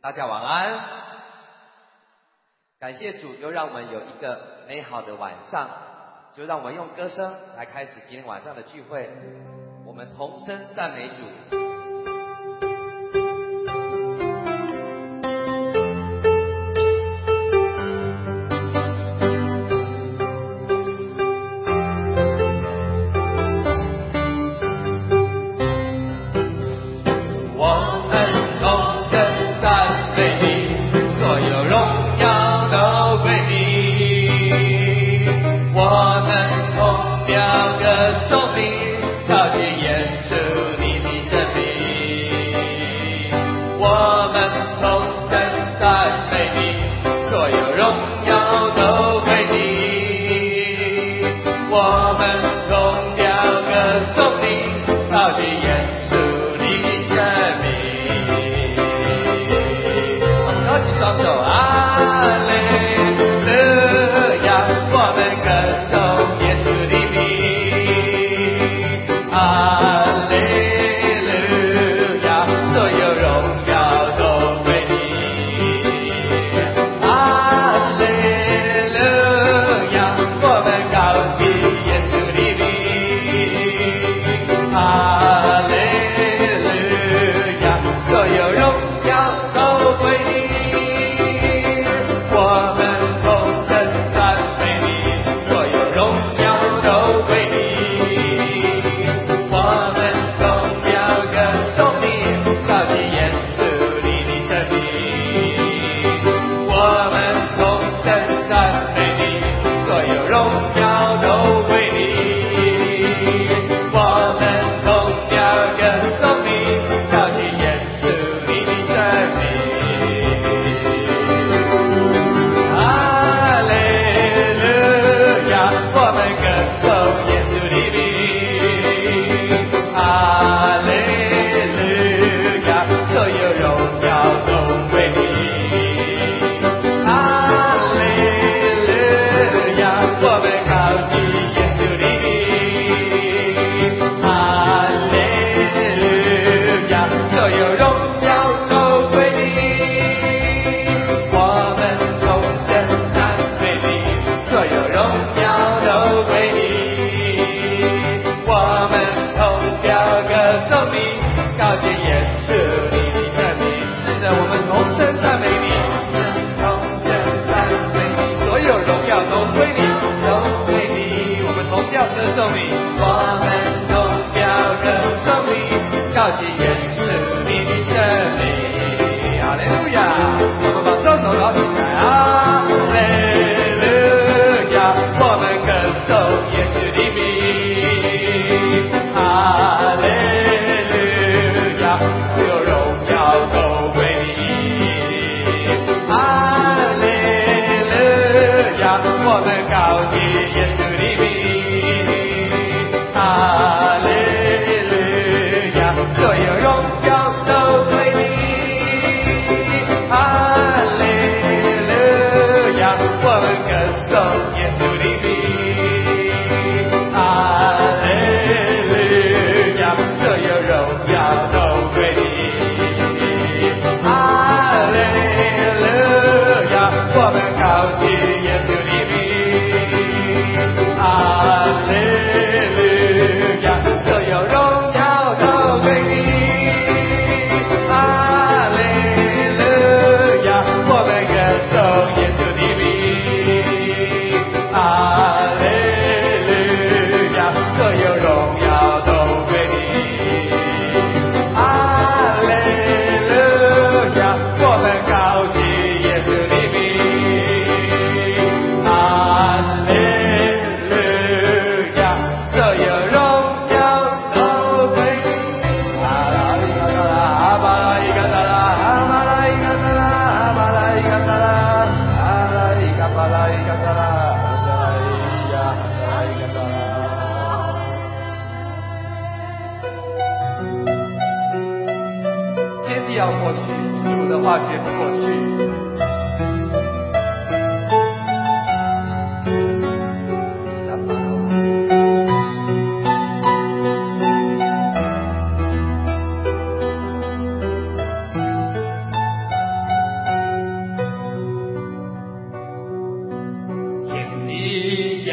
大家晚安。感谢主，又让我们有一个美好的晚上，就让我们用歌声来开始今天晚上的聚会。我们同声赞美主。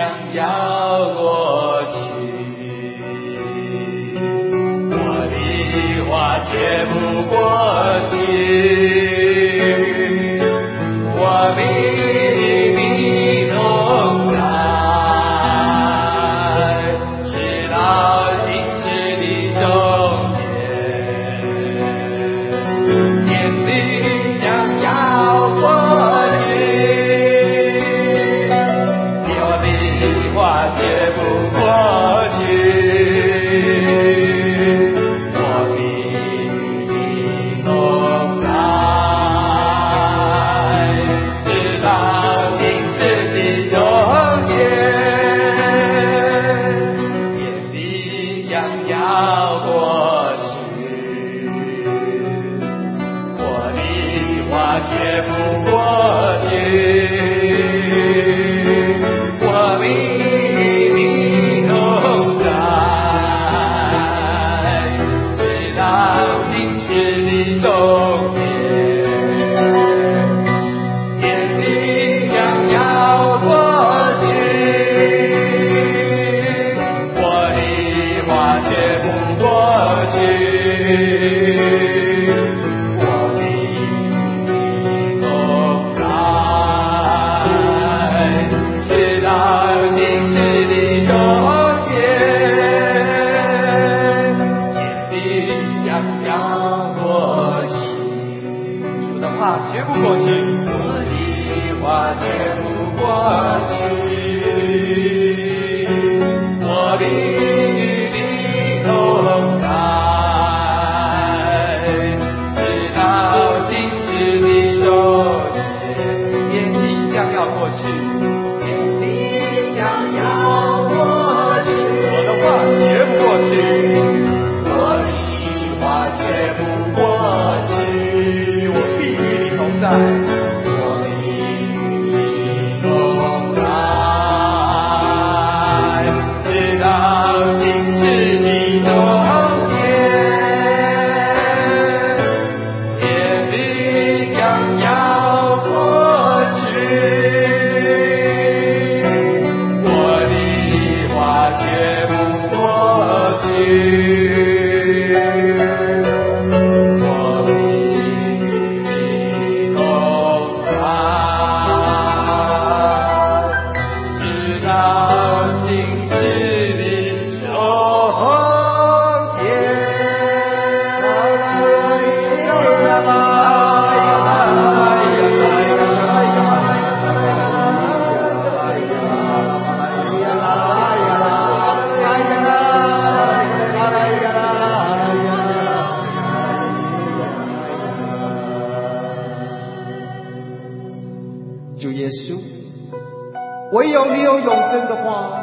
将要过去，我的话绝不过去，我与你同在，直到今世的终结，天地将要过去，绝不过去，我与你同在，直到今世的终结，天地将要过去，我的话绝不过去。绝不过去，我的话绝不过去，我与你同在，直到今世的终结，天地将要过去，天地将要过去，我的话绝不过去，我的话绝不过去，我必与你同在，我与你同在，直到今世的终结，天地将要过去，我的话绝不过去。 主耶稣，唯有你有永生的话，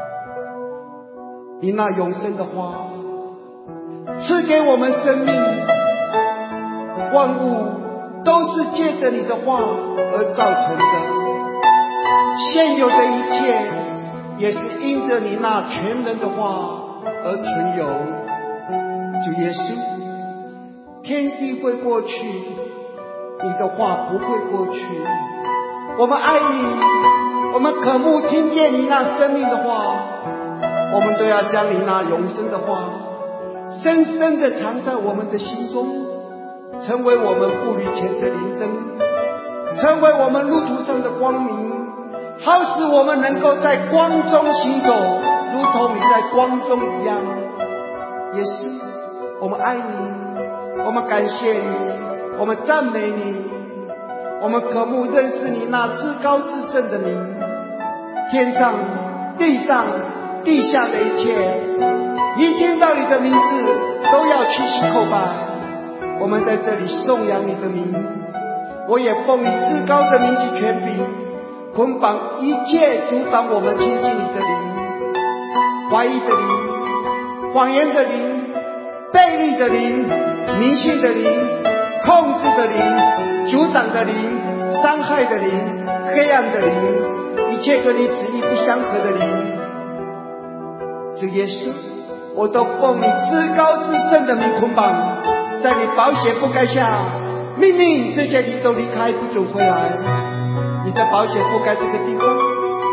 你那永生的话赐给我们生命，万物都是借着你的话而造成的，现有的一切也是因着你那全能的话而存有。主耶稣，天地会过去，你的话不会过去。我们爱你，我们渴慕听见你那生命的话，我们都要将你那永生的话深深地藏在我们的心中，成为我们步履前的灵灯，成为我们路途上的光明，好使我们能够在光中行走，如同你在光中一样。也是我们爱你，我们感谢你，我们赞美你，我们渴慕认识你那至高至圣的名，天上地上地下的一切，一听到你的名字都要屈膝叩拜。我们在这里颂扬你的名，我也奉你至高的名及权柄，捆绑一切阻挡我们亲近你的灵，怀疑的灵，谎言的灵，悖逆的灵，迷信的灵，控制的灵，阻挡的灵，伤害的灵，黑暗的灵，一切跟你旨意不相合的灵。主耶稣，我都奉你至高至圣的名捆绑，在你宝血覆盖下，命令这些灵都离开，不准回来。你的宝血覆盖这个地方，你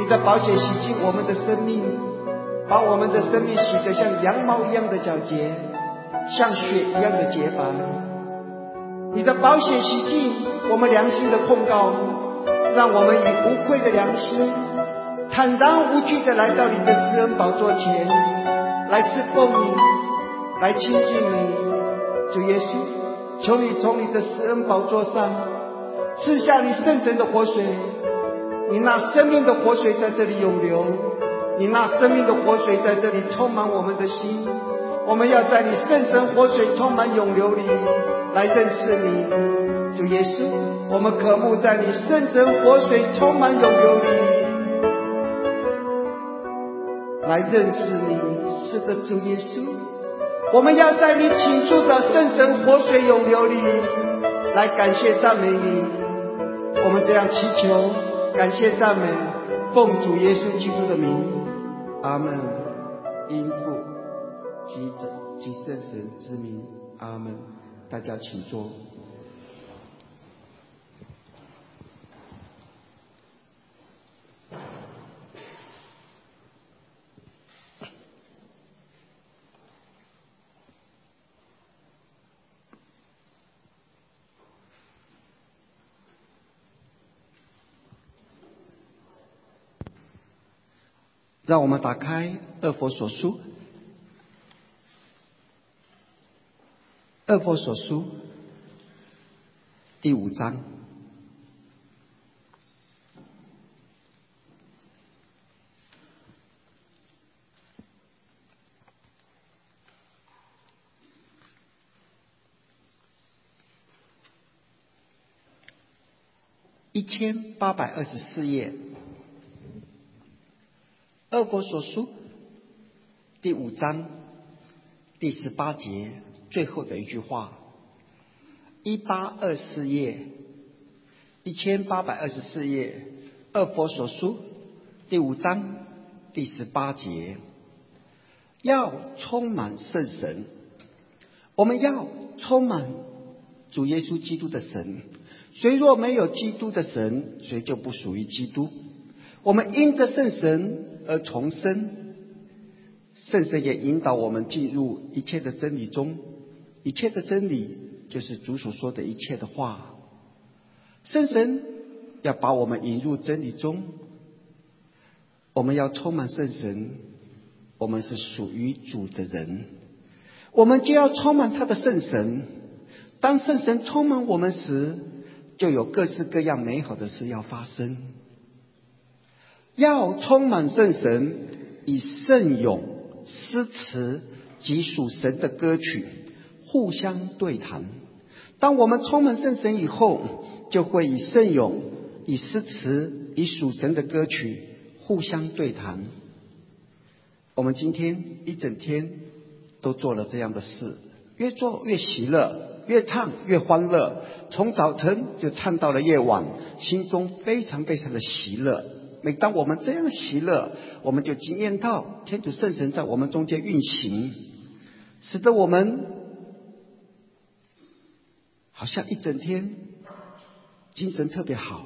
的宝血洗净我们的生命，把我们的生命洗得像羊毛一样的皎洁，像雪一样的洁白。你的宝血洗净我们良心的控告，让我们以无愧的良心，坦然无惧地来到你的施恩宝座前，来侍奉你，来亲近你。主耶稣，求你从你的施恩宝座上赐下你圣神的活水，你那生命的活水在这里涌流，你那生命的活水在这里充满我们的心。我们要在你圣神活水充满涌流里来认识你。主耶稣，我们渴慕在你圣神活水充满涌流里来认识你。是的，主耶稣，我们要在你倾注的圣神活水涌流里来感谢赞美你。我们这样祈求，感谢赞美，奉主耶稣基督的名，阿们。因父及子及圣神之名，阿们。大家请坐。让我们打开二佛所书，二佛所书第5章。1824页，二佛所书第5章第18节最后的一句话。1824页，1824页，二佛所书第5章第18节，要充满圣神。我们要充满主耶稣基督的神。谁若没有基督的神，谁就不属于基督。我们因着圣神而重生，圣神也引导我们进入一切的真理中。一切的真理就是主所说的一切的话。圣神要把我们引入真理中，我们要充满圣神。我们是属于主的人，我们就要充满他的圣神。当圣神充满我们时，就有各式各样美好的事要发生。要充满圣神，以圣咏、诗词及属神的歌曲互相对谈。当我们充满圣神以后，就会以圣咏、以诗词、以属神的歌曲互相对谈。我们今天一整天都做了这样的事，越做越喜乐，越唱越欢乐，从早晨就唱到了夜晚，心中非常非常的喜乐。每当我们这样喜乐，我们就经验到天主圣神在我们中间运行，使得我们好像一整天精神特别好。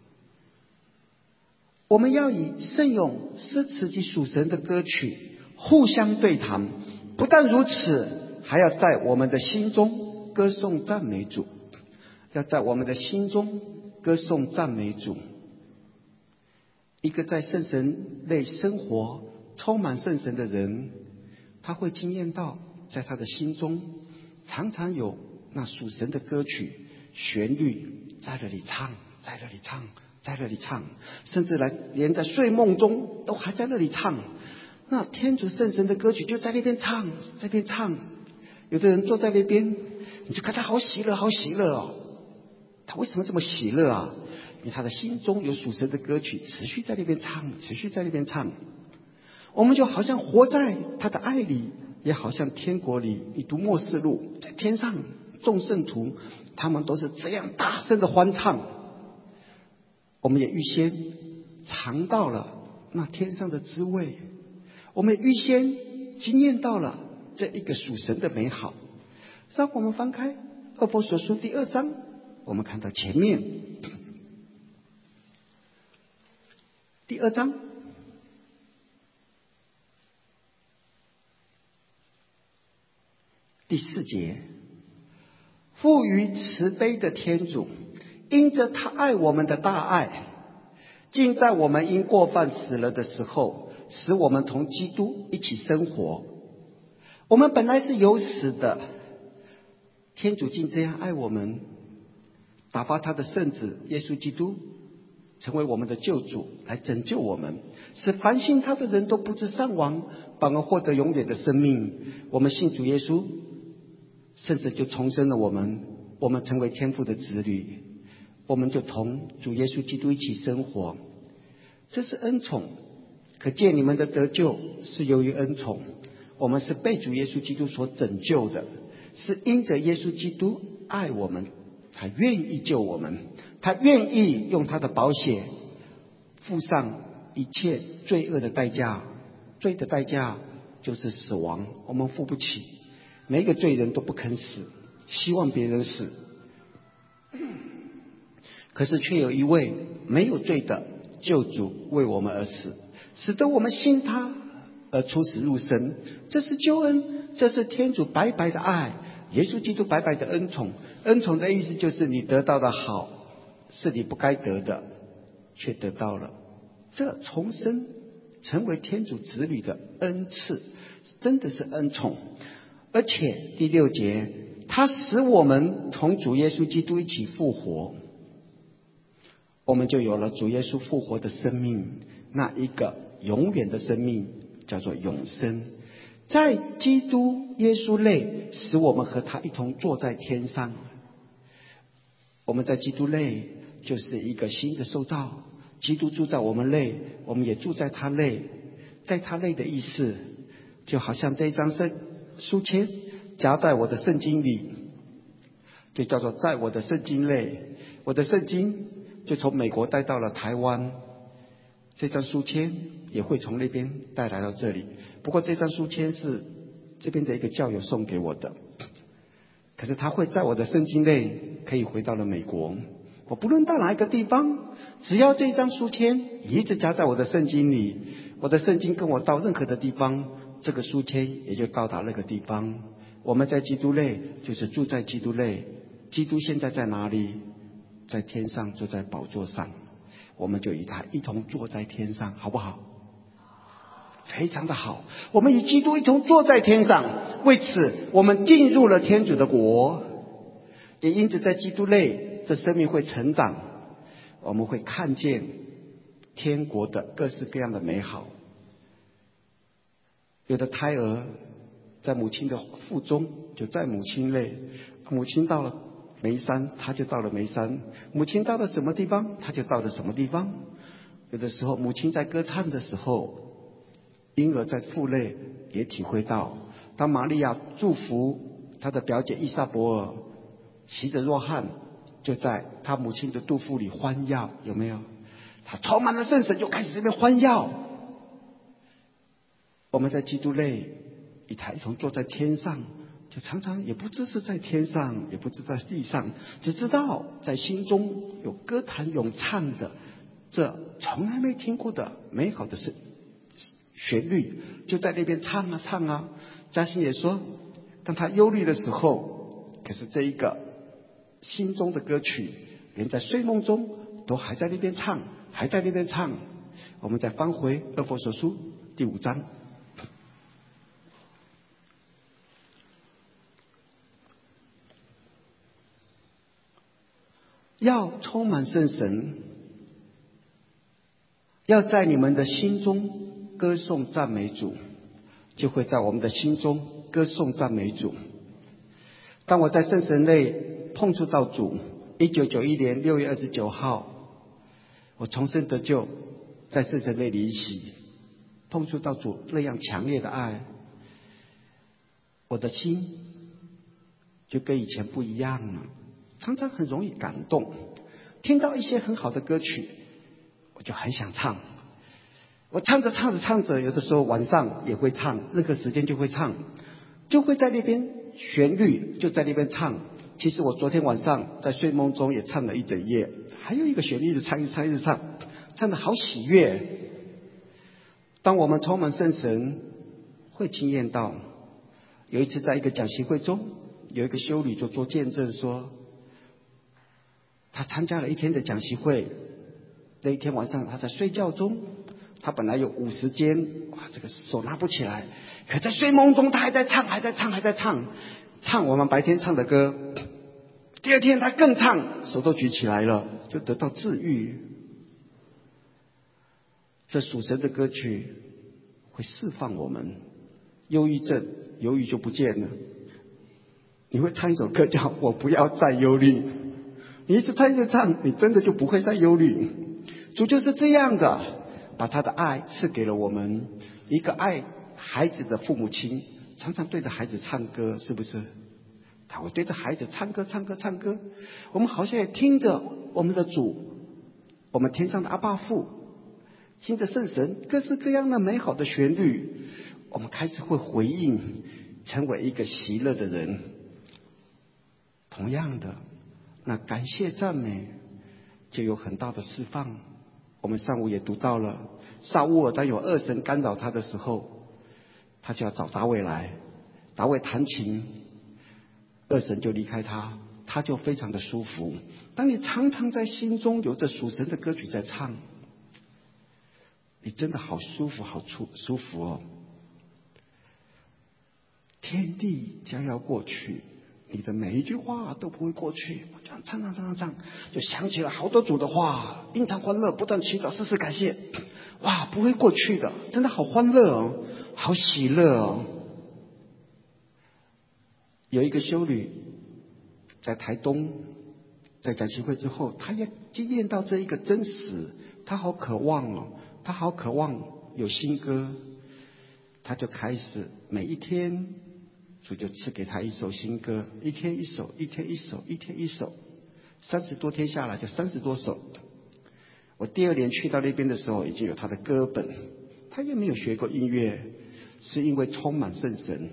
我们要以圣咏、诗词及属神的歌曲互相对谈，不但如此，还要在我们的心中歌颂赞美主，要在我们的心中歌颂赞美主。一个在圣神内生活、充满圣神的人，他会经验到在他的心中常常有那属神的歌曲旋律在那里唱，在那里唱，在那里唱，甚至连在睡梦中都还在那里唱。那天主圣神的歌曲就在那边唱，在那边唱。有的人坐在那边，你就看他好喜乐，好喜乐哦。他为什么这么喜乐啊？因为他的心中有属神的歌曲持续在那边唱，持续在那边唱。我们就好像活在他的爱里，也好像天国里。你读默示录，在天上众圣徒他们都是这样大声的欢唱。我们也预先尝到了那天上的滋味，我们也预先经验到了这一个属神的美好。让我们翻开二佛所书第2章，我们看到前面第2章第4节，富于慈悲的天主，因着他爱我们的大爱，竟在我们因过犯死了的时候，使我们同基督一起生活。我们本来是有死的，天主竟这样爱我们，打发他的圣子耶稣基督成为我们的救主，来拯救我们，使凡信他的人都不致丧亡，反而获得永远的生命。我们信主耶稣，圣神就重生了我们，我们成为天父的子女，我们就同主耶稣基督一起生活。这是恩宠，可见你们的得救是由于恩宠。我们是被主耶稣基督所拯救的，是因着耶稣基督爱我们，他愿意救我们，他愿意用他的宝血付上一切罪恶的代价。罪的代价就是死亡，我们付不起，每一个罪人都不肯死，希望别人死，可是却有一位没有罪的救主为我们而死，使得我们信他而出死入生。这是救恩，这是天主白白的爱，耶稣基督白白的恩宠。恩宠的意思就是你得到的好是你不该得的，却得到了，这重生成为天主子女的恩赐，真的是恩宠。而且第6节，他使我们同主耶稣基督一起复活，我们就有了主耶稣复活的生命，那一个永远的生命叫做永生。在基督耶稣内，使我们和他一同坐在天上。我们在基督内就是一个新的受造，基督住在我们内，我们也住在他内。在他内的意思，就好像这一张书签夹在我的圣经里，就叫做在我的圣经内。我的圣经就从美国带到了台湾，这张书签也会从那边带来到这里。不过这张书签是这边的一个教友送给我的，可是他会在我的圣经内可以回到了美国。我不论到哪一个地方，只要这张书签一直夹在我的圣经里，我的圣经跟我到任何的地方，这个书签也就到达那个地方。我们在基督内就是住在基督内。基督现在在哪里？在天上，坐在宝座上，我们就与他一同坐在天上，好不好？非常的好，我们与基督一同坐在天上，为此我们进入了天主的国，也因此在基督内，这生命会成长，我们会看见天国的各式各样的美好。有的胎儿在母亲的腹中就在母亲内，母亲到了梅山，他就到了梅山；母亲到了什么地方，他就到了什么地方。有的时候母亲在歌唱的时候，婴儿在腹内也体会到，当玛利亚祝福他的表姐伊莎伯尔，洗者若翰就在他母亲的肚腹里欢跃，有没有？他充满了圣神，就开始这边欢跃。我们在基督内与他一同坐在天上，就常常也不知是在天上，也不知在地上，只知道在心中有歌坛咏唱的这从来没听过的美好的旋律，就在那边唱啊唱啊。嘉欣也说，当他忧虑的时候，可是这一个心中的歌曲，连在睡梦中都还在那边唱，还在那边唱。我们再翻回《厄弗所书》第5章。要充满圣神，要在你们的心中歌颂赞美主，就会在我们的心中歌颂赞美主。当我在圣神内碰触到主，1991年6月29号，我重生得救，在圣神内离洗，碰触到主那样强烈的爱，我的心就跟以前不一样了，常常很容易感动，听到一些很好的歌曲，我就很想唱。我唱着唱着唱着，有的时候晚上也会唱，任何时间就会唱，就会在那边旋律就在那边唱。其实我昨天晚上在睡梦中也唱了一整夜，还有一个旋律一直唱一直唱一直唱，唱得好喜悦。当我们充满圣神，会经验到有一次在一个讲习会中，有一个修女就做见证说，她参加了一天的讲习会，那一天晚上她在睡觉中，她本来有50间，哇，这个手拿不起来，可在睡梦中她还在唱我们白天唱的歌。第二天她更唱，手都举起来了，就得到治愈。这属神的歌曲会释放我们，忧郁症忧郁就不见了。你会唱一首歌叫我不要再忧虑，你一直唱，你真的就不会再忧虑。主就是这样的，把他的爱赐给了我们。一个爱孩子的父母亲常常对着孩子唱歌，是不是？他会对着孩子唱歌。我们好像也听着我们的主，我们天上的阿爸父，听着圣神各式各样的美好的旋律，我们开始会回应，成为一个喜乐的人。同样的，那感谢赞美就有很大的释放。我们上午也读到了，撒乌尔当有恶神干扰他的时候，他就要找大卫来，大卫弹琴，恶神就离开他，他就非常的舒服。当你常常在心中有着属神的歌曲在唱，你真的好舒服，好舒服哦。天地将要过去，你的每一句话都不会过去。这样唱，就想起了好多主的话，因常欢乐，不断祈祷，时时感谢。哇，不会过去的，真的好欢乐哦，好喜乐哦。有一个修女在台东，在讲习会之后，她也经验到这一个真实，她好渴望哦，她好渴望有新歌，她就开始每一天，主就赐给她一首新歌，一天一首，30多天下来就30多首。我第2年去到那边的时候，已经有她的歌本，她也没有学过音乐，是因为充满圣神，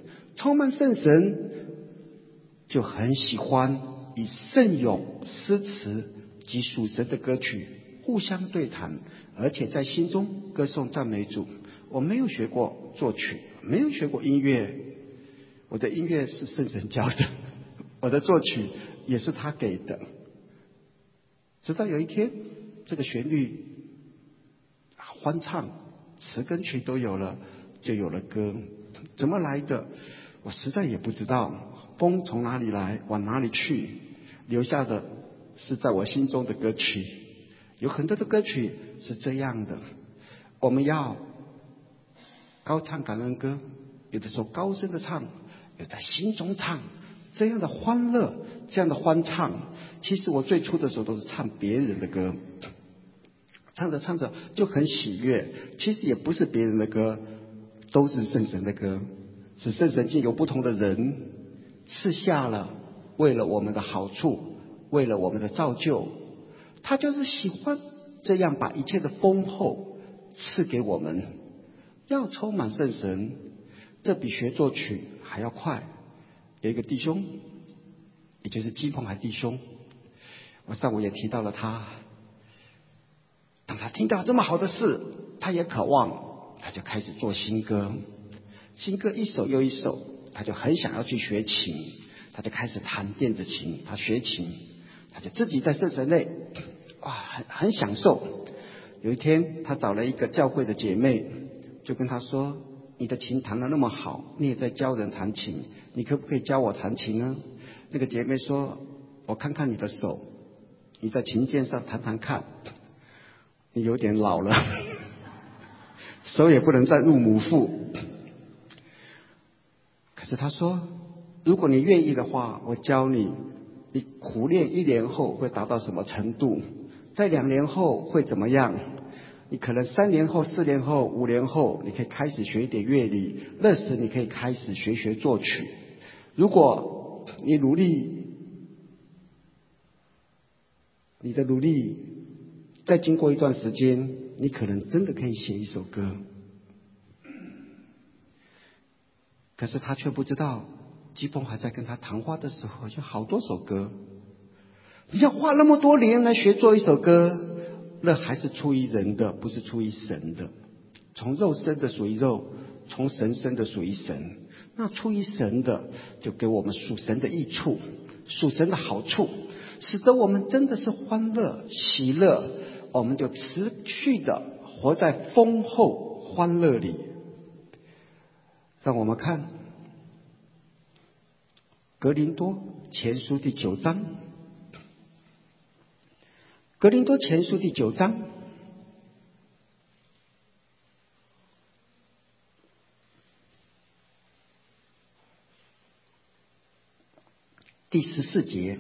就很喜欢以圣咏、诗词及属神的歌曲互相对谈，而且在心中歌颂赞美主。我没有学过作曲，没有学过音乐，我的音乐是圣神教的，我的作曲也是他给的。直到有一天，这个旋律欢唱，词跟曲都有了，就有了歌。怎么来的？我实在也不知道，风从哪里来，往哪里去，留下的是在我心中的歌曲。有很多的歌曲是这样的，我们要高唱感恩歌，有的时候高声的唱，有在心中唱，这样的欢乐，这样的欢唱。其实我最初的时候都是唱别人的歌，唱着就很喜悦。其实也不是别人的歌，都是圣神的歌，是圣神经由不同的人赐下了，为了我们的好处，为了我们的造就，他就是喜欢这样把一切的丰厚赐给我们。要充满圣神，这比学作曲还要快。有一个弟兄，也就是基鹏海弟兄，我上午也提到了他，当他听到这么好的事，他也渴望，他就开始做新歌，新歌一首又一首，他就很想要去学琴，他就开始弹电子琴，他学琴，他就自己在圣神内，哇，很享受。有一天，他找了一个教会的姐妹，就跟他说：“你的琴弹得那么好，你也在教人弹琴，你可不可以教我弹琴呢？”那个姐妹说：“我看看你的手，你在琴键上弹弹看。你有点老了，手也不能再入母腹。”可是他说：“如果你愿意的话，我教你。你苦练1年后会达到什么程度？在2年后会怎么样？你可能3年后、4年后、5年后，你可以开始学一点乐理。那时你可以开始学作曲。如果你努力，你的努力再经过一段时间，你可能真的可以写一首歌。”可是他却不知道，基鹏还在跟他谈话的时候，有好多首歌。你要花那么多年来学做一首歌，那还是出于人的，不是出于神的。从肉生的属于肉，从神生的属于神。 那出于神的，就给我们属神的益处，属神的好处，使得我们真的是欢乐、喜乐，我们就持续的活在丰厚欢乐里。让我们看格林多前书第9章，格林多前书第9章第14节。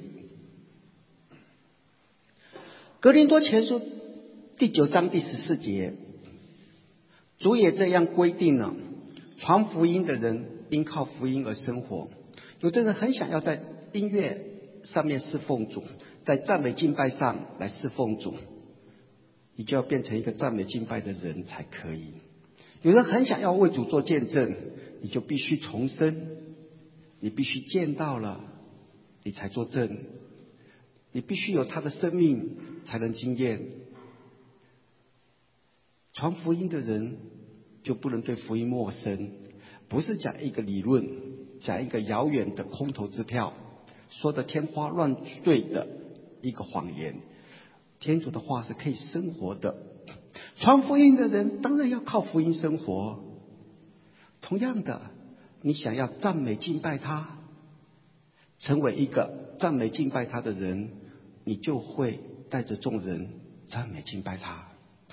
格林多前书第9章第14节，主也这样规定了，传福音的人应靠福音而生活。有的人很想要在音乐上面侍奉主，在赞美敬拜上来侍奉主，你就要变成一个赞美敬拜的人才可以。有人很想要为主做见证，你就必须重生，你必须见到了你才作证，你必须有他的生命才能经验。传福音的人就不能对福音陌生，不是讲一个理论，讲一个遥远的空头支票，说的天花乱坠的一个谎言。天主的话是可以生活的，传福音的人当然要靠福音生活。同样的，你想要赞美敬拜他，成为一个赞美敬拜他的人，你就会带着众人赞美敬拜他。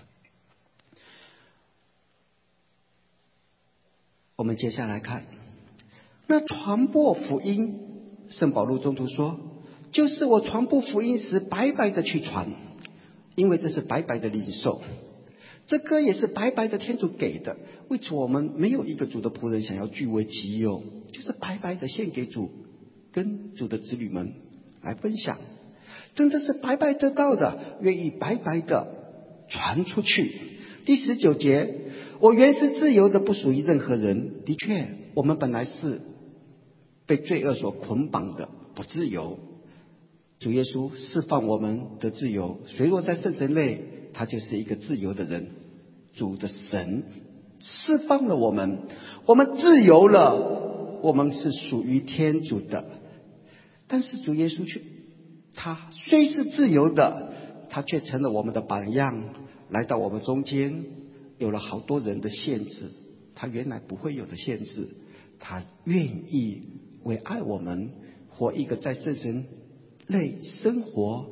我们接下来看，那传播福音，圣保禄宗徒说，就是我传播福音时白白的去传，因为这是白白的领受，这歌也是白白的天主给的。为此我们没有一个主的仆人想要据为己有，就是白白的献给主，跟主的子女们来分享，真的是白白得到的，愿意白白的传出去。第19节，我原是自由的，不属于任何人。的确，我们本来是被罪恶所捆绑的，不自由。主耶稣释放我们的自由，谁若在圣神内，他就是一个自由的人。主的神释放了我们，我们自由了，我们是属于天主的。但是主耶稣他虽是自由的，他却成了我们的榜样，来到我们中间，有了好多人的限制，他原来不会有的限制。他愿意为爱我们，活一个在圣神内生活，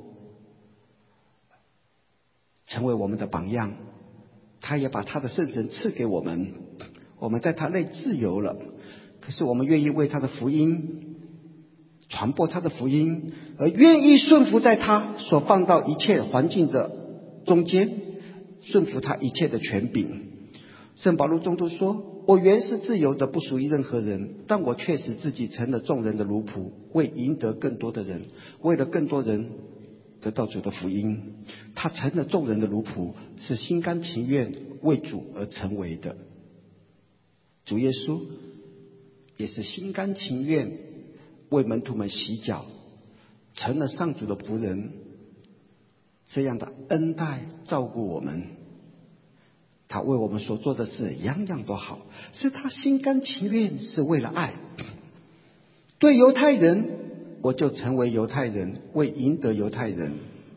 成为我们的榜样。他也把他的圣神赐给我们，我们在他内自由了。可是我们愿意为他的福音传播他的福音，而愿意顺服在他所放到一切环境的中间，顺服他一切的权柄。圣保禄宗徒说，我原是自由的，不属于任何人，但我确实自己成了众人的奴仆，为赢得更多的人，为了更多人得到主的福音。他成了众人的奴仆，是心甘情愿为主而成为的。主耶稣也是心甘情愿为门徒们洗脚，成了上主的仆人，这样的恩待照顾我们。他为我们所做的事样样都好，是他心甘情愿，是为了爱。对犹太人，我就成为犹太人，为赢得犹太人。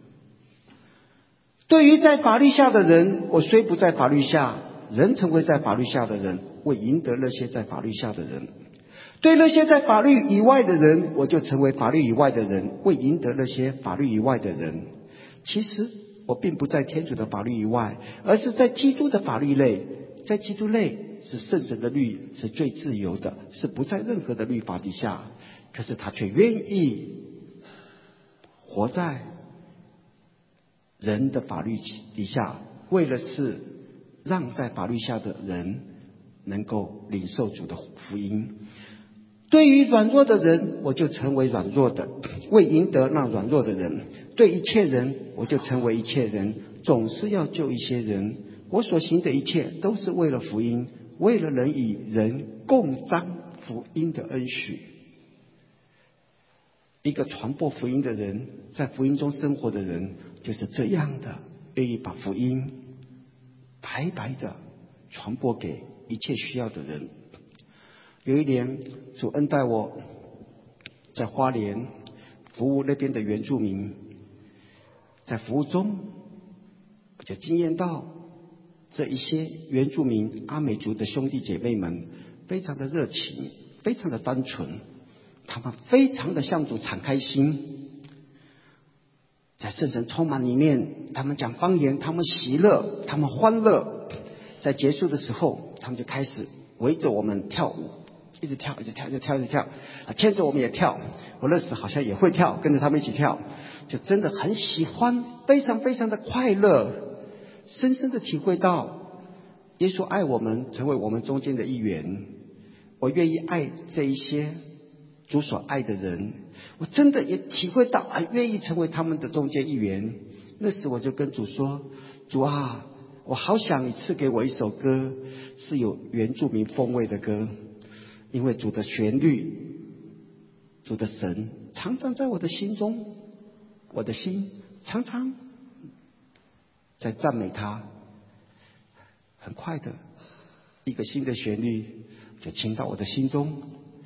对于在法律下的人，我虽不在法律下，仍成为在法律下的人，为赢得那些在法律下的人。对那些在法律以外的人，我就成为法律以外的人，为赢得那些法律以外的人。其实我并不在天主的法律以外，而是在基督的法律内。在基督内是圣神的律，是最自由的，是不在任何的律法底下。可是他却愿意活在人的法律底下，为了是让在法律下的人能够领受主的福音。对于软弱的人，我就成为软弱的，为赢得那软弱的人。对一切人，我就成为一切人，总是要救一些人。我所行的一切都是为了福音，为了能与人共彰福音的恩许。一个传播福音的人，在福音中生活的人，就是这样的，愿意把福音白白的传播给一切需要的人。 有一年，主恩待我在花莲服务那边的原住民，在服务中，我就经验到这一些原住民阿美族的兄弟姐妹们非常的热情，非常的单纯，他们非常的向主敞开心，在圣神充满里面，他们讲方言，他们喜乐，他们欢乐。在结束的时候，他们就开始围着我们跳舞，一直跳，一直跳，一直跳，一直跳，牵着我们也跳。我那时好像也会跳，跟着他们一起跳，就真的很喜欢，非常非常的快乐，深深的体会到耶稣爱我们，成为我们中间的一员。我愿意爱这一些主所爱的人，我真的也体会到很愿意成为他们的中间一员。那时我就跟主说，主啊，我好想你赐给我一首歌，是有原住民风味的歌，因为主的旋律，主的神常常在我的心中，我的心常常在赞美他。很快的一个新的旋律就进到我的心中，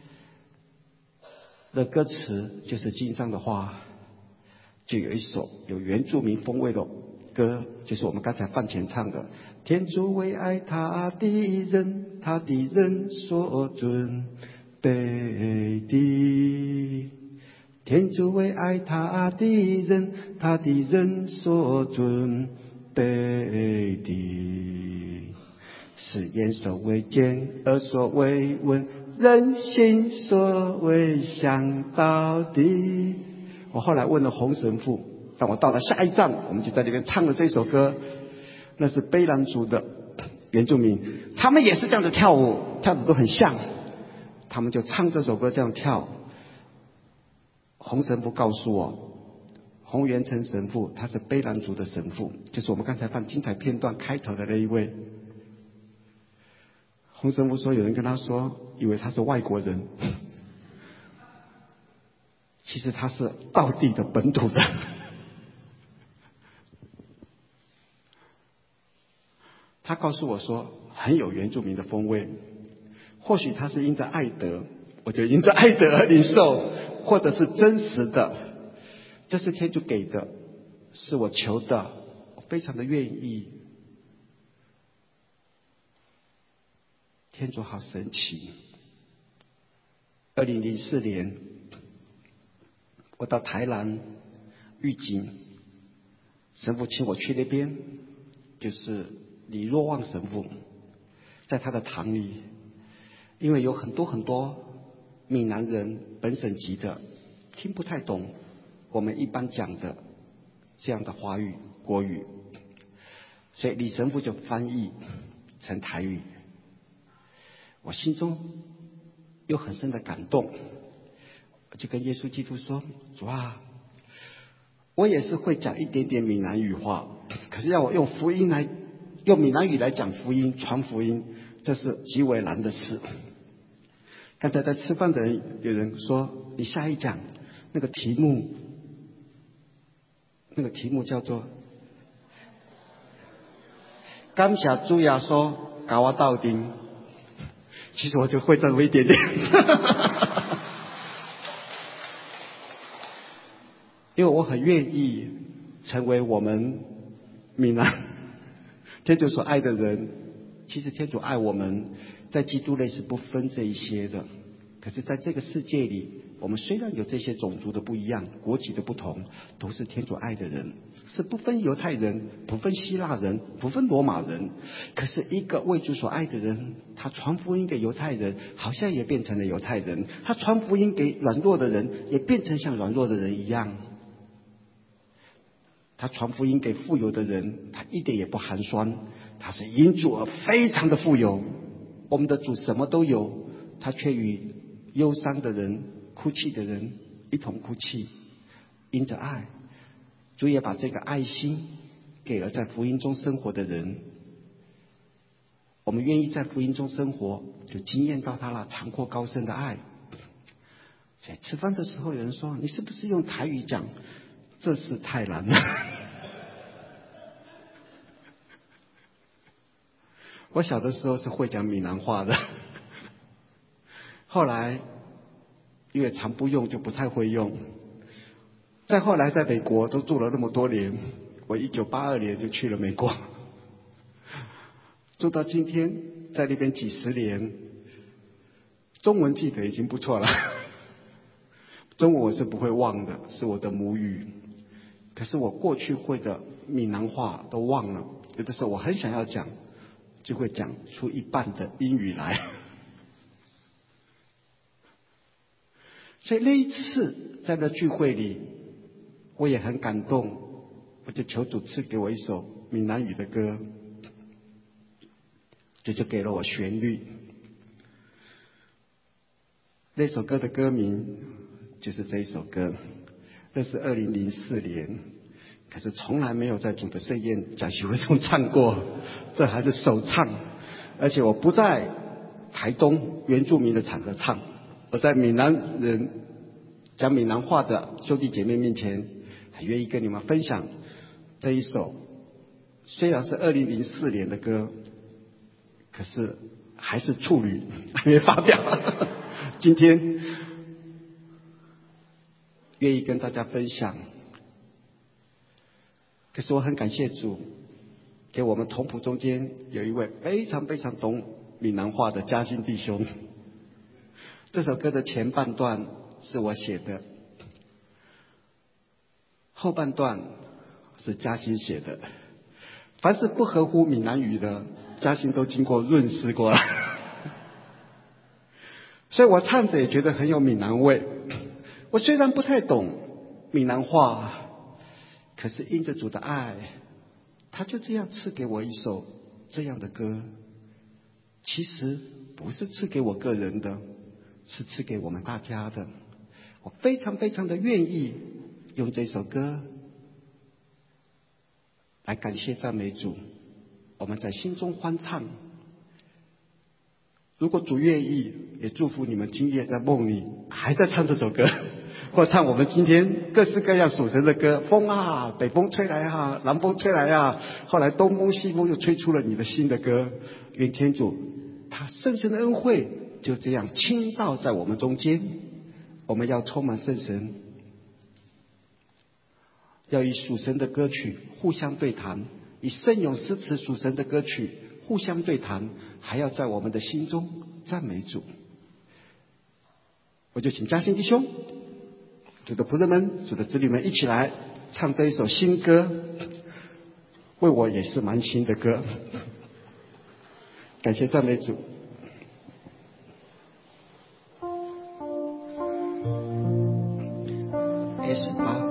的歌词就是经上的话，就有一首有原住民风味的歌，就是我们刚才饭前唱的，天主为爱他的人，他的人所准备的，天主为爱他的人，他的人所准备的，是眼所未见，耳所未闻，人心所未想到的。我后来问了洪神父，当我到了下一站，我们就在那边唱了这首歌。那是卑南族的原住民，他们也是这样子跳舞，跳的都很像，他们就唱这首歌这样跳。洪神父告诉我，洪元成神父他是卑南族的神父，就是我们刚才放精彩片段开头的那一位。洪神父说，有人跟他说，以为他是外国人，其实他是道地的本土的。他告诉我说，很有原住民的风味。或许他是因着爱德，我就因着爱德而领受，或者是真实的，这是天主给的，是我求的，我非常的愿意。天主好神奇。2004年，我到台南玉井，神父请我去那边，就是李若望神父，在他的堂里，因为有很多闽南人本省籍的听不太懂我们一般讲的这样的华语国语，所以李神父就翻译成台语。我心中有很深的感动，我就跟耶稣基督说，主啊，我也是会讲一点点闽南语话，可是要我用闽南语来讲福音传福音，这是极为难的事。刚才在吃饭的人有人说，你下一讲那个题目叫做感谢主耶稣教我斗阵，其实我就会这么一点点。因为我很愿意成为我们闽南天主所爱的人。其实天主爱我们，在基督内是不分这一些的。可是在这个世界里，我们虽然有这些种族的不一样，国籍的不同，都是天主爱的人，是不分犹太人，不分希腊人，不分罗马人。可是一个为主所爱的人，他传福音给犹太人，好像也变成了犹太人；他传福音给软弱的人，也变成像软弱的人一样。他传福音给富有的人，他一点也不寒酸，他是因主而非常的富有。我们的主什么都有，他却与忧伤的人、哭泣的人一同哭泣。因着爱，主也把这个爱心给了在福音中生活的人。我们愿意在福音中生活，就经验到他那长阔高深的爱。所以吃饭的时候有人说，你是不是用台语讲？这是太难了。我小的时候是会讲闽南话的， 后来因为常不用就不太会用，再后来在美国都住了那么多年，我1982年就去了美国，住到今天，在那边几十年，中文记得已经不错了。中文我是不会忘的，是我的母语。可是我过去会的闽南话都忘了，有的时候我很想要讲，就会讲出一半的英语来。所以那一次在那聚会里，我也很感动，我就求主赐给我一首闽南语的歌，这就给了我旋律。那首歌的歌名就是这一首歌，那是2004年，可是从来没有在主的盛宴讲习会中唱过，这还是首唱，而且我不在台东原住民的场合唱，我在闽南人讲闽南话的兄弟姐妹面前，很愿意跟你们分享这一首虽然是2004年的歌，可是还是处女，还没发表。今天愿意跟大家分享，可是我很感谢主，给我们同仆中间有一位非常非常懂闽南话的嘉兴弟兄。这首歌的前半段是我写的，后半段是嘉兴写的。凡是不合乎闽南语的，嘉兴都经过润饰过了。所以我唱着也觉得很有闽南味。我虽然不太懂闽南话，可是因着主的爱，他就这样赐给我一首这样的歌。其实不是赐给我个人的，是赐给我们大家的。我非常非常的愿意用这首歌来感谢赞美主，我们在心中欢唱。如果主愿意，也祝福你们今夜在梦里还在唱这首歌，或唱我们今天各式各样属神的歌。风啊，北风吹来啊，南风吹来啊，后来东风西风又吹出了你的新的歌。愿天主他圣神的恩惠就这样倾倒在我们中间，我们要充满圣神，要以属神的歌曲互相对谈，以圣咏诗词属神的歌曲互相对谈，还要在我们的心中赞美主。我就请嘉兴弟兄、主的仆人们、主的子女们一起来唱这一首新歌，为我也是蛮新的歌。感谢赞美主。S8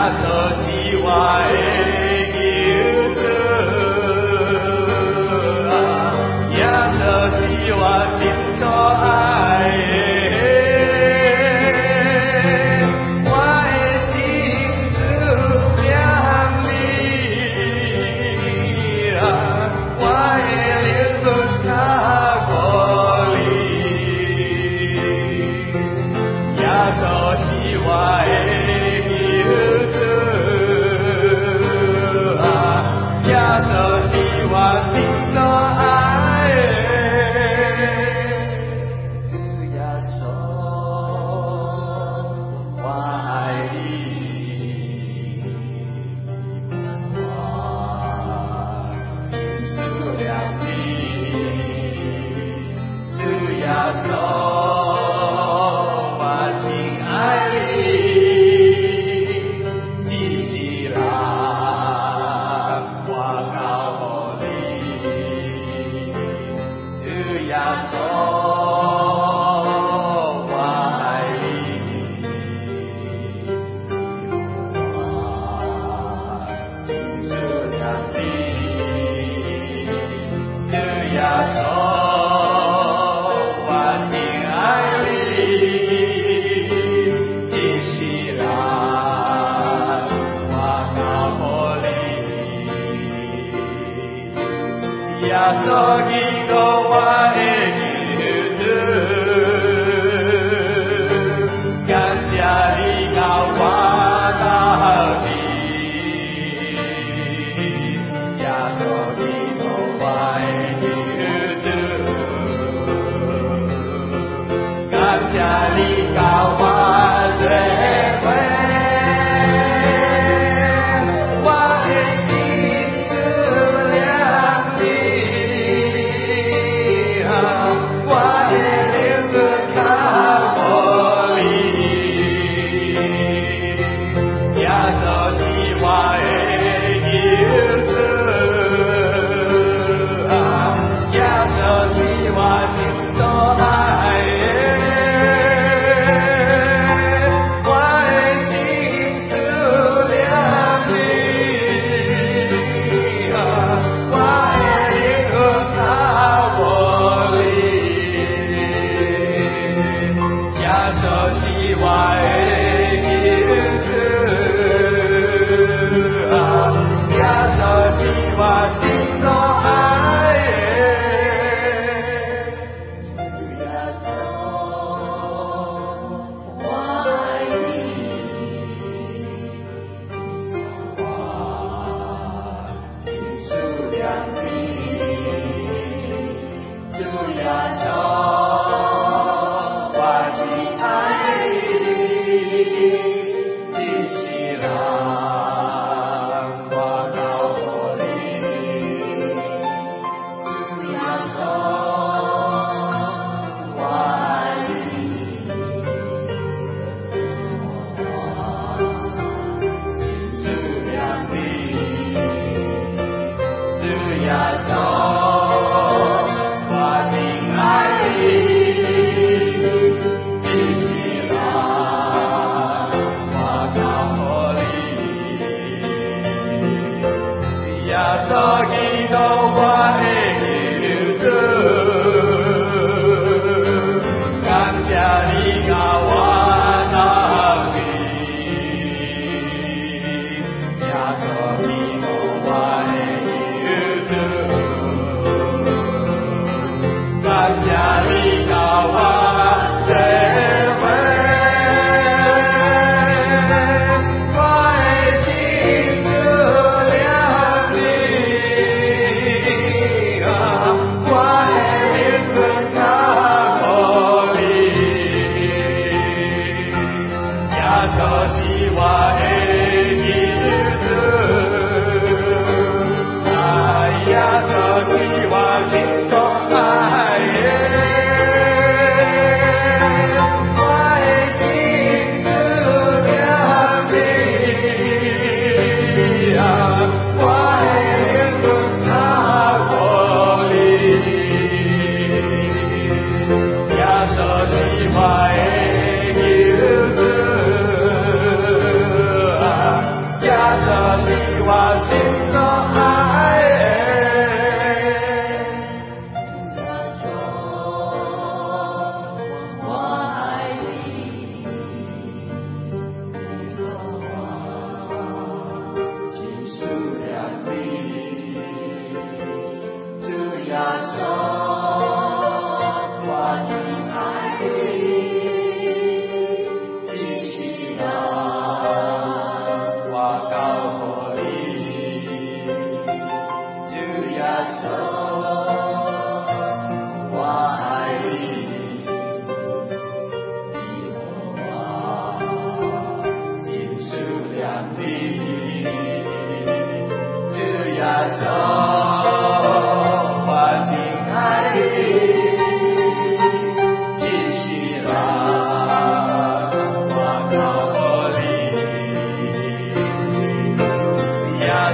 我的心只有你。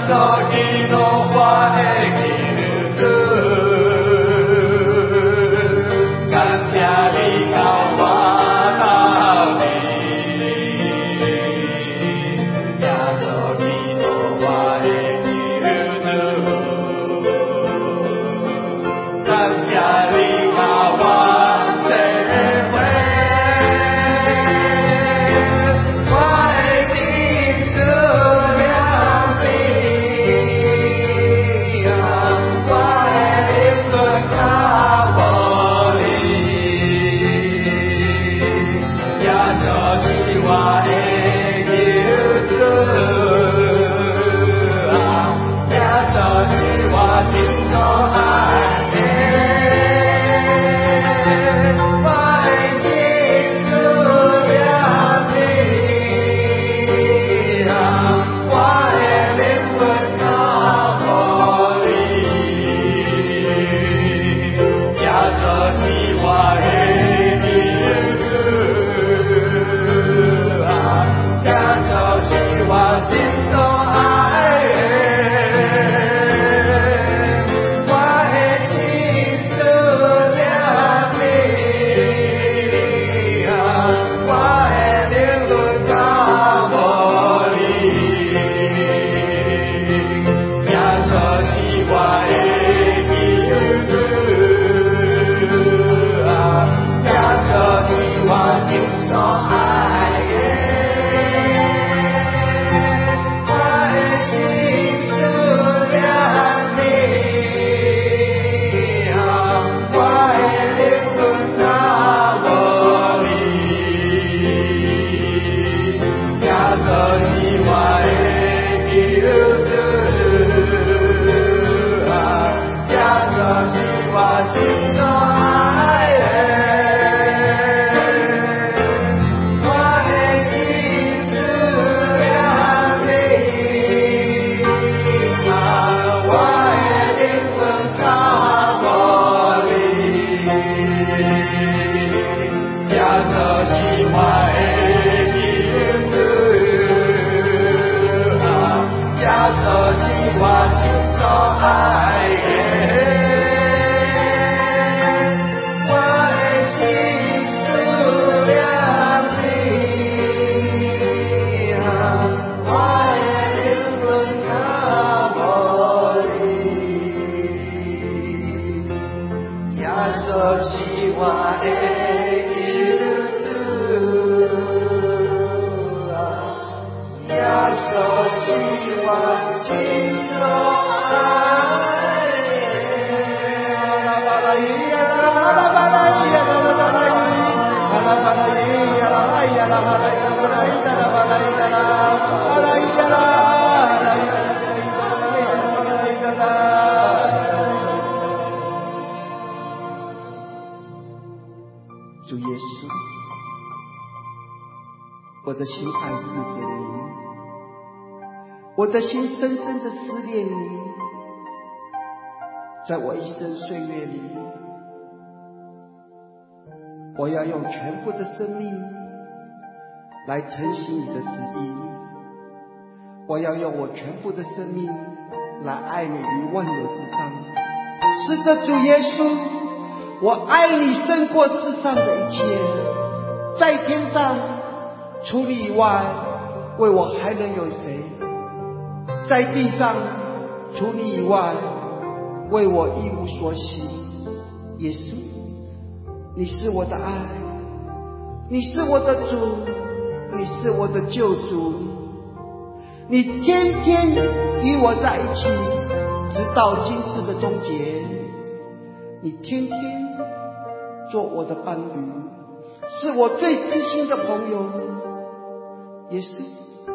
主耶稣，我的心爱世界的你，我的心深深的思念你，在我一生岁月里，我要用全部的生命来承行你的旨意，我要用我全部的生命来爱你于万有之上。是的，主耶稣，我爱你胜过世上的一切，在天上除你以外，为我还能有谁？在地上除你以外，为我一无所喜。耶稣，你是我的爱，你是我的主，你是我的救主，你天天与我在一起，直到今世的终结。你天天做我的伴侣，是我最知心的朋友。耶稣，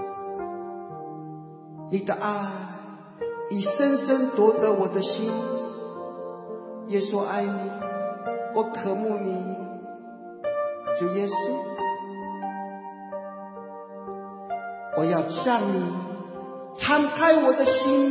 你的爱已深深夺得我的心。耶稣爱你，我渴慕你。主耶稣，我要向你敞开我的心，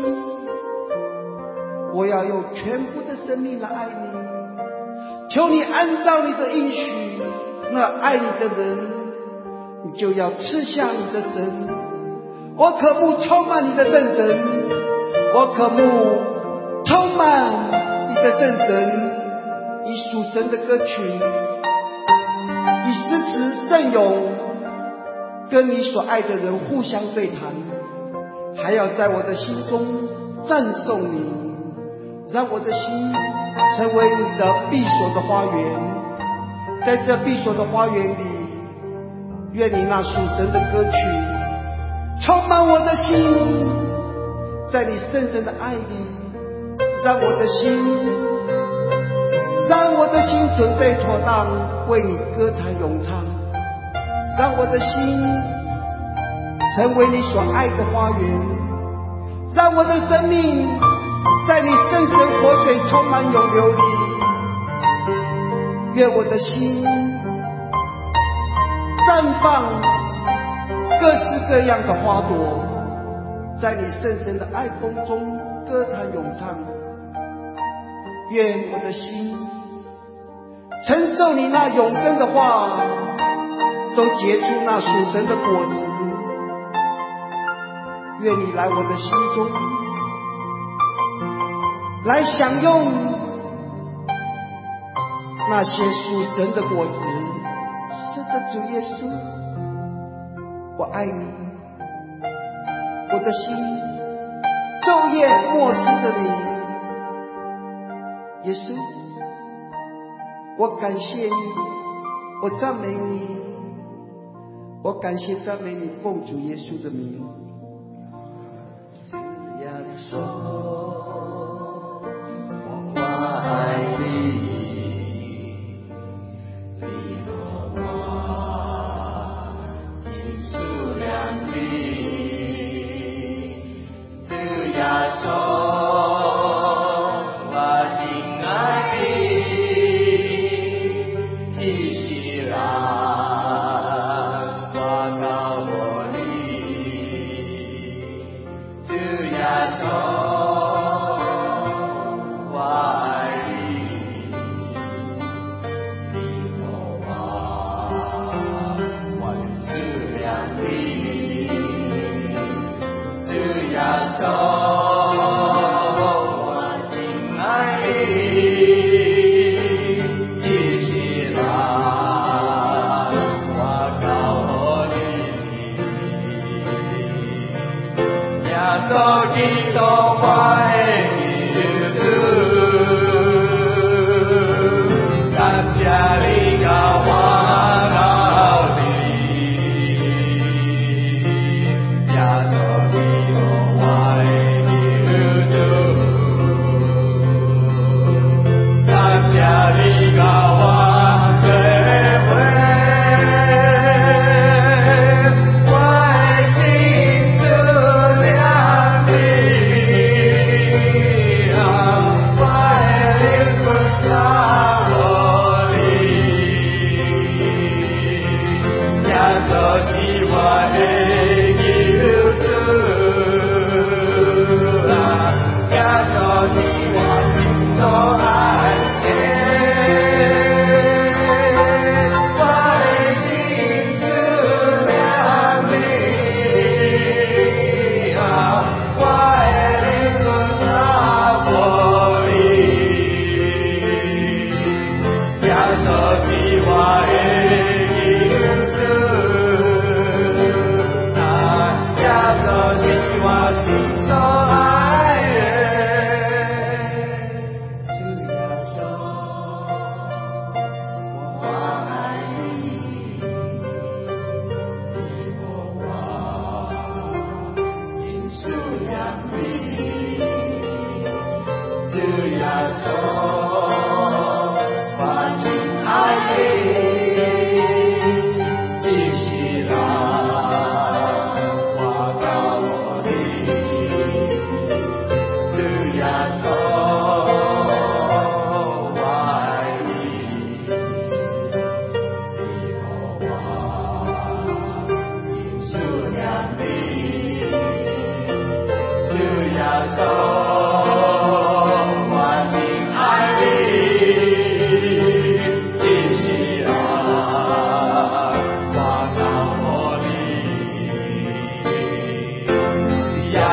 我要用全部的生命来爱你。求你按照你的应许，那爱你的人，你就要赐下你的神。我渴慕充满你的圣神， 我渴慕充满你的圣神，以属神的歌曲，以诗词圣咏，跟你所爱的人互相对谈，还要在我的心中赞颂你，让我的心成为你的闭锁的花园。在这闭锁的花园里，愿你那属神的歌曲充满我的心，在你深深的爱里，让我的心准备妥当，为你歌坛咏唱，让我的心成为你所爱的花园，让我的生命在你圣神活水充满涌流里。愿我的心绽放各式各样的花朵，在你圣神的爱风中歌坛咏唱。愿我的心承受你那永生的话，都结出那属神的果实。愿你来我的心中，来享用那些属神的果实。是的，主耶稣，我爱你，我的心昼夜默思着你。耶稣，我感谢你，我赞美你，我感谢赞美你，奉主耶稣的名。 耶稣，我爱你。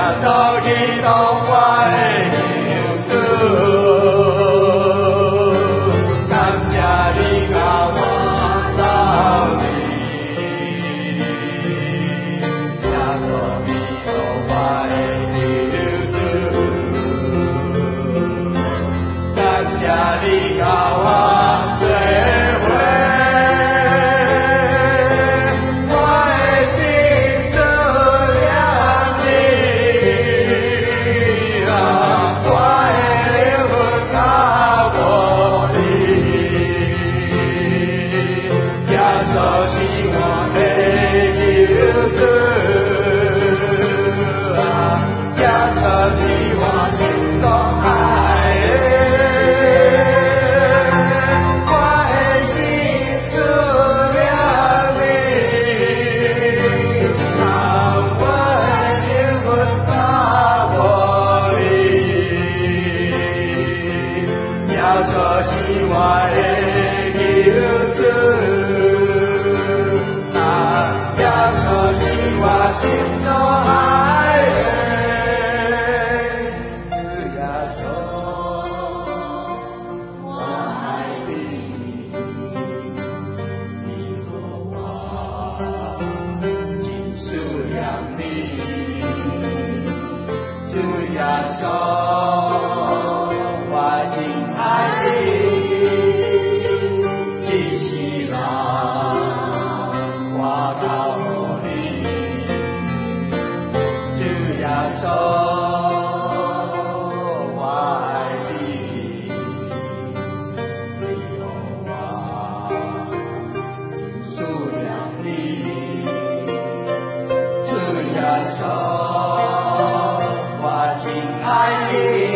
我亲爱的。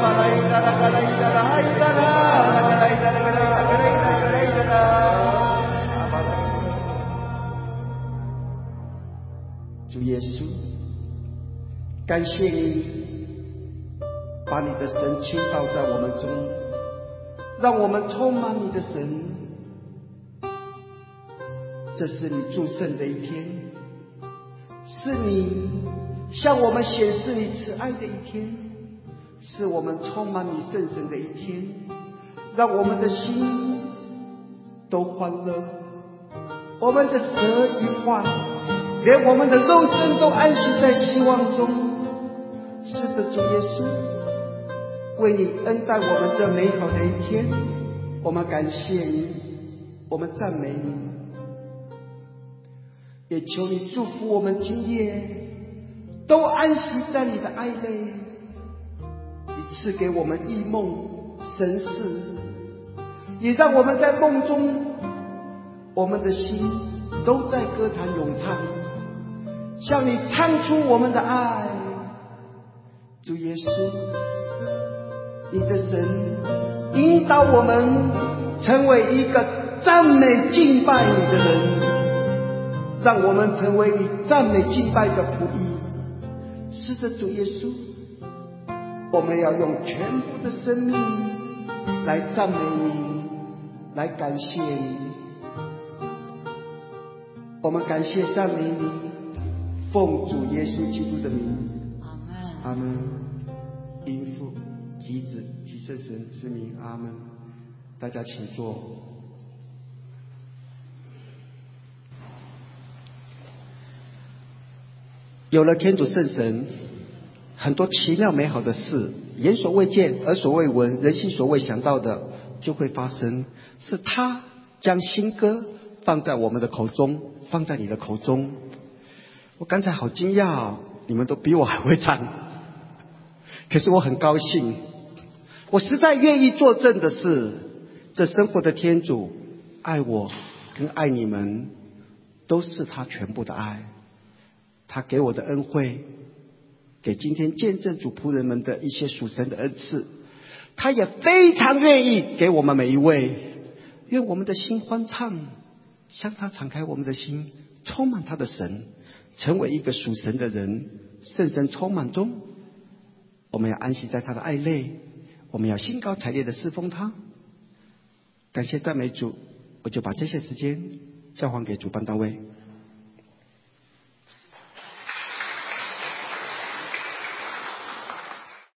主耶稣，感谢你把你的神倾倒在我们中，让我们充满你的神。这是你祝圣的一天，是你向我们显示你慈爱的一天，是我们充满你圣神的一天，让我们的心都欢乐，我们的舌愉快，连我们的肉身都安息在希望中。是的，主耶稣，为你恩待我们这美好的一天，我们感谢你，我们赞美你，也求你祝福我们今夜都安息在你的爱内，你赐给我们异梦神事，也让我们在梦中，我们的心都在歌坛咏唱，向你唱出我们的爱。主耶稣，你的神引导我们成为一个赞美敬拜你的人，让我们成为你赞美敬拜的仆役。是的，主耶稣，我们要用全部的生命来赞美你，来感谢你。我们感谢赞美你，奉主耶稣基督的名，阿门。因父及子及圣神之名，阿门。大家请坐。有了天主圣神，很多奇妙美好的事，眼所未见，耳所未闻，人心所未想到的就会发生。是他将新歌放在我们的口中，放在你的口中。我刚才好惊讶，你们都比我还会唱，可是我很高兴。我实在愿意作证的是，这生活的天主爱我跟爱你们，都是他全部的爱。他给我的恩惠，给今天见证主仆人们的一些属神的恩赐，他也非常愿意给我们每一位。愿我们的心欢畅，向他敞开我们的心，充满他的神，成为一个属神的人。圣神充满中，我们要安息在他的爱内，我们要兴高采烈的侍奉他。感谢赞美主，我就把这些时间交还给主办单位。